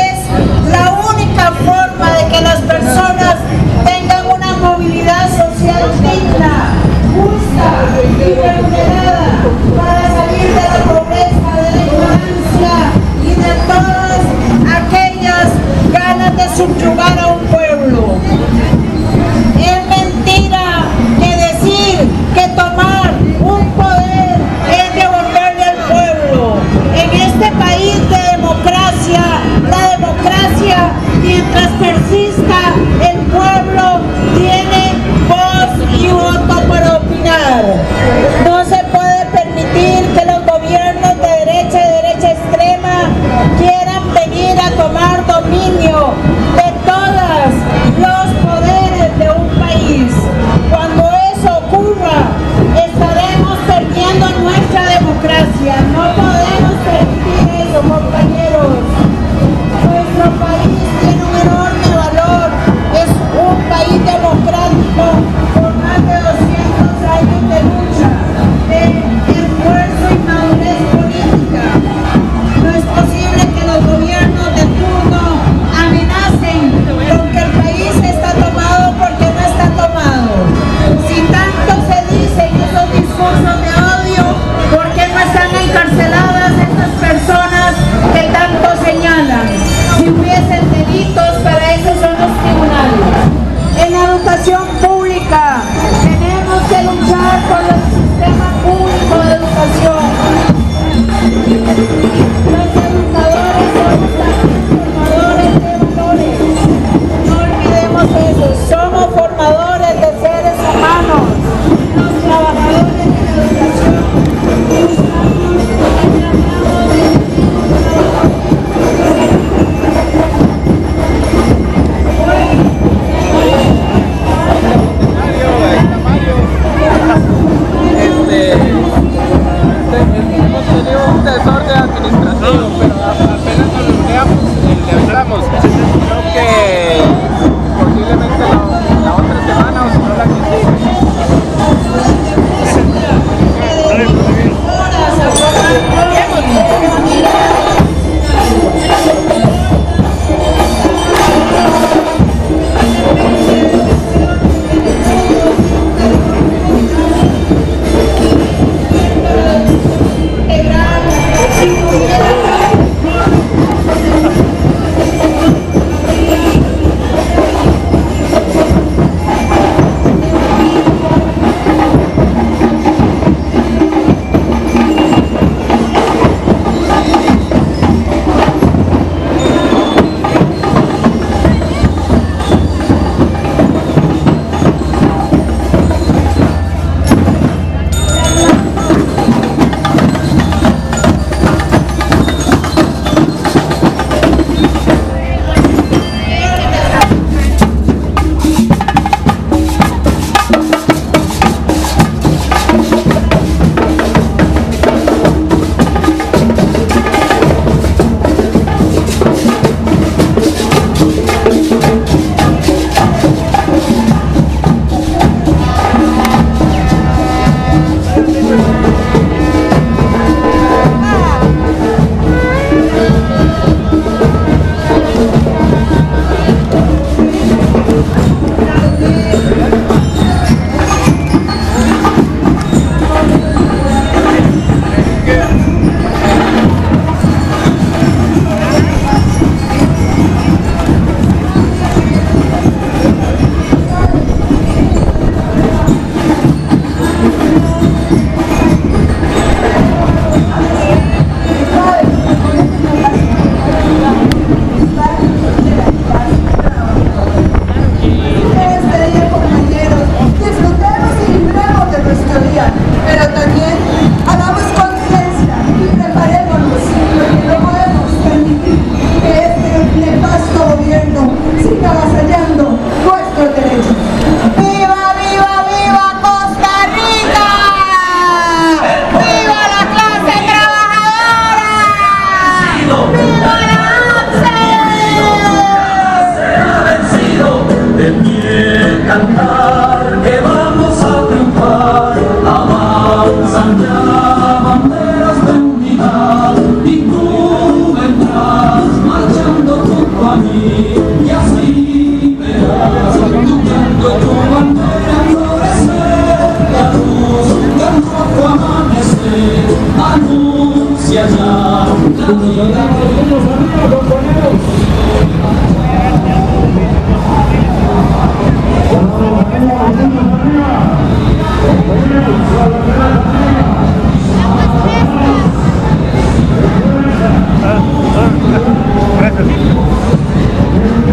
es la única forma de que las personas tengan una movilidad social digna, justa y remunerada para salir de la pobreza, de la ignorancia y de todas aquellas ganas de subyugar a un pueblo. Es mentira que decir que tomar un poder es devolverle al pueblo. En este país de democracia, la democracia, mientras persista, el pueblo tiene voz y voto para opinar. No se puede permitir que los gobiernos de derecha y derecha extrema quieran venir a tomar dominio de todos los poderes de un país. Cuando eso ocurra, estaremos perdiendo nuestra democracia. No podemos permitir eso, compañeros. Nuestro país tiene un enorme valor. Es un país democrático con más de doscientos años de lucha, de esfuerzo y madurez política. No es posible que los gobiernos de turno amenacen con que el país está tomado porque no está tomado. Si tanto se dicen esos discursos de odio, ¿por qué no están encarceladas esas personas que tanto señalan? Si hubiesen delitos, para eso son los tribunales. En la educación pública tenemos que luchar por el sistema público de educación. Los educadores somos también formadores de valores. No olvidemos eso, somos formadores de seres humanos. Los trabajadores de la educación hemos tenido un desorden administrativo, pero apenas nos logramos, le hablamos. Creo que posiblemente la, la otra semana o si no la que sigue. Gracias.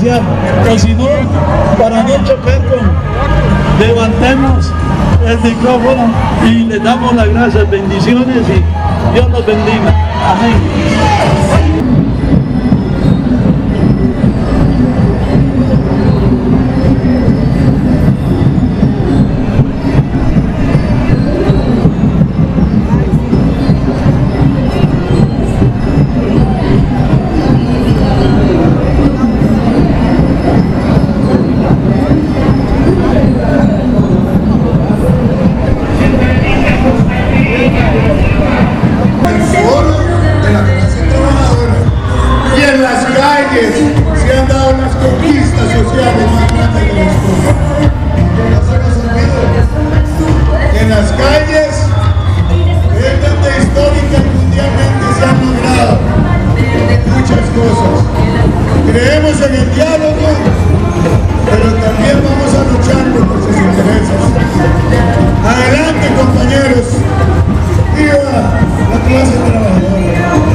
oficial, o si no, para no chocar con, levantemos el micrófono y le damos las gracias, bendiciones y Dios los bendiga. Amén. Se han dado las conquistas sociales más grandes de la historia. No se nos olvide que en las calles es donde histórica y mundialmente se han logrado muchas cosas. Creemos en el diálogo, pero también vamos a luchar por sus intereses. Adelante, compañeros. Viva la clase trabajadora.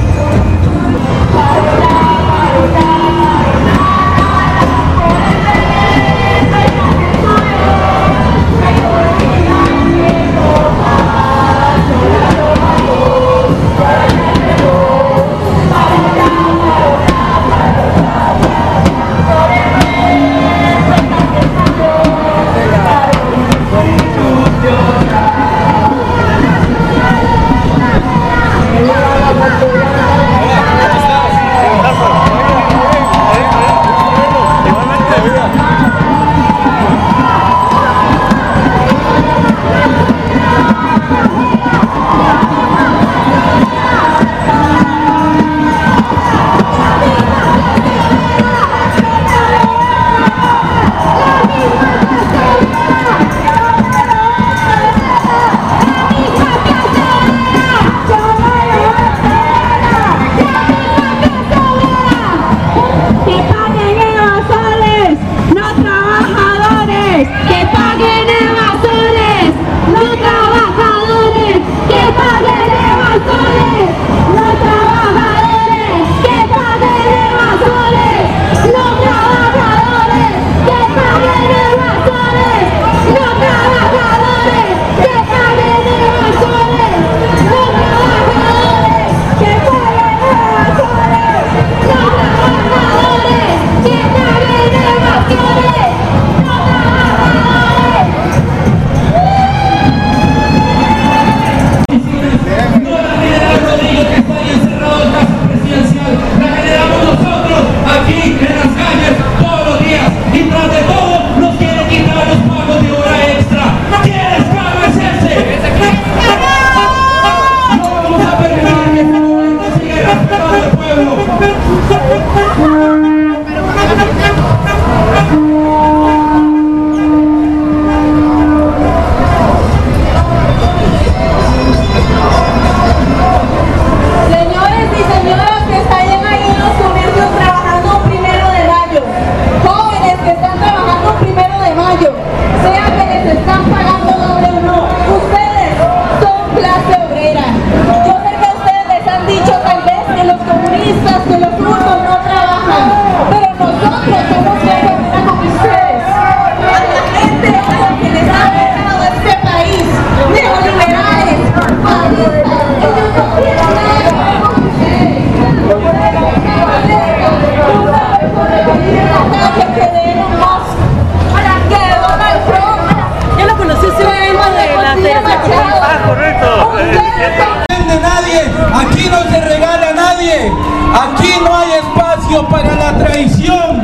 Aquí no hay espacio para la traición.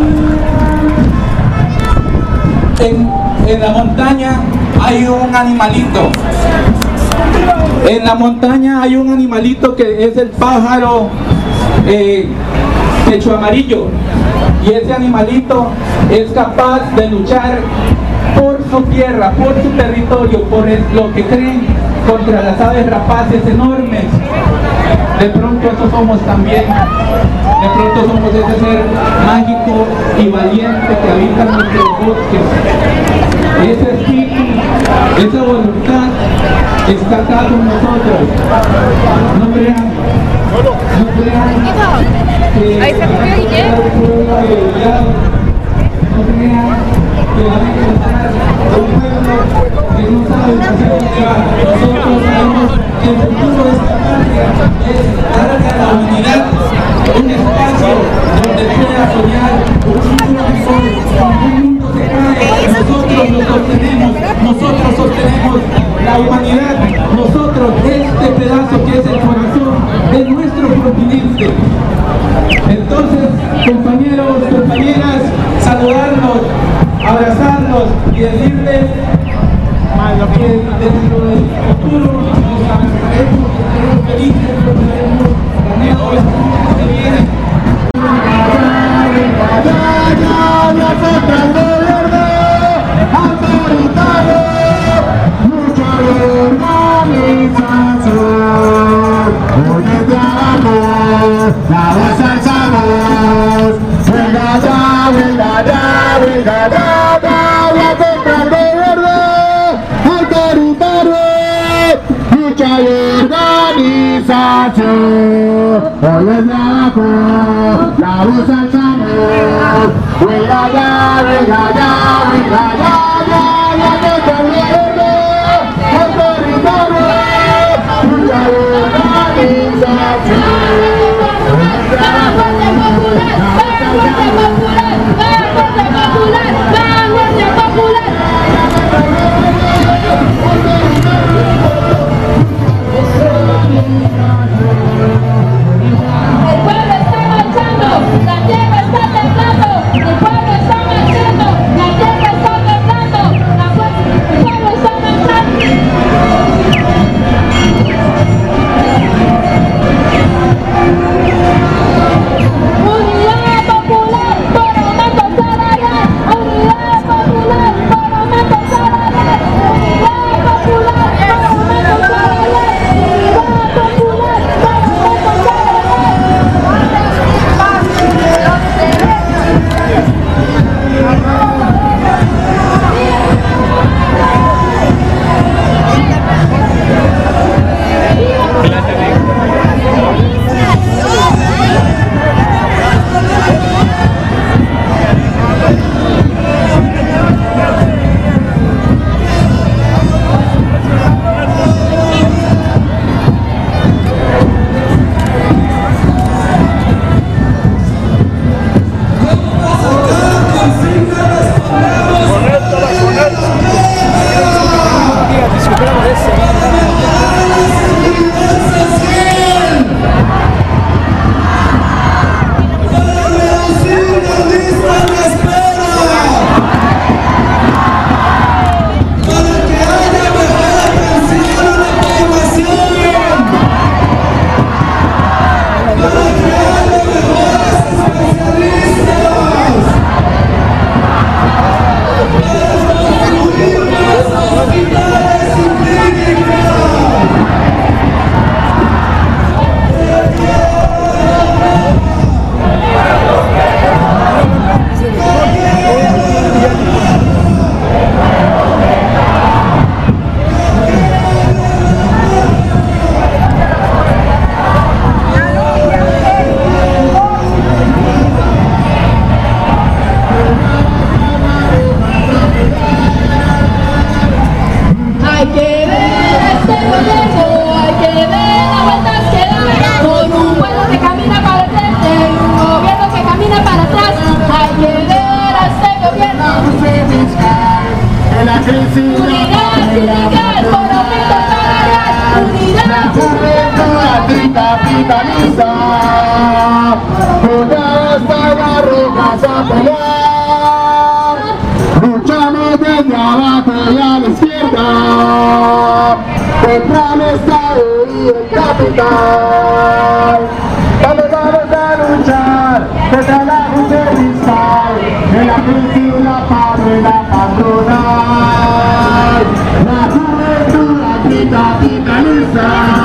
En, en la montaña hay un animalito. En la montaña hay un animalito que es el pájaro eh, pecho amarillo. Y ese animalito es capaz de luchar por su tierra, por su territorio, por el, lo que creen, contra las aves rapaces enormes. De pronto eso somos también, de pronto somos ese ser mágico y valiente que habita en nuestros bosques. Ese espíritu, esa voluntad está acá con nosotros. No crean, no crean que ahí se comió Guillermo. No crean que van a encontrar un pueblo que no sabe hacer llegar. Nosotros sabemos que el futuro de esta patria es darle a la humanidad un espacio donde pueda soñar un futuro mejor, donde el mundo se cae. Nosotros lo sostenemos, nosotros sostenemos la humanidad, nosotros este pedazo que es el corazón de nuestro continente. Entonces, compañeros, compañeras, saludarlos, abrazarlos y decirles que dentro del futuro nos abrazaremos, estaremos felices, estaremos ganando los puntos que vienen. La voz alzamos, venga ya, venga ya, venga ya, ya, la contra el gobierno autoritario, lucha y organización. Hoy es la voz, la voz alzamos, venga ya, venga ya, venga ya, ya, la contra el gobierno autoritario, lucha y organización. Capitaliza, todas estas rojas a pelear, luchamos desde abajo y a la izquierda, contra el Estado y el capital. Vamos, vamos a luchar contra la justicia fiscal, de la crisis, la padre, la patronal, la juventud anticapitaliza.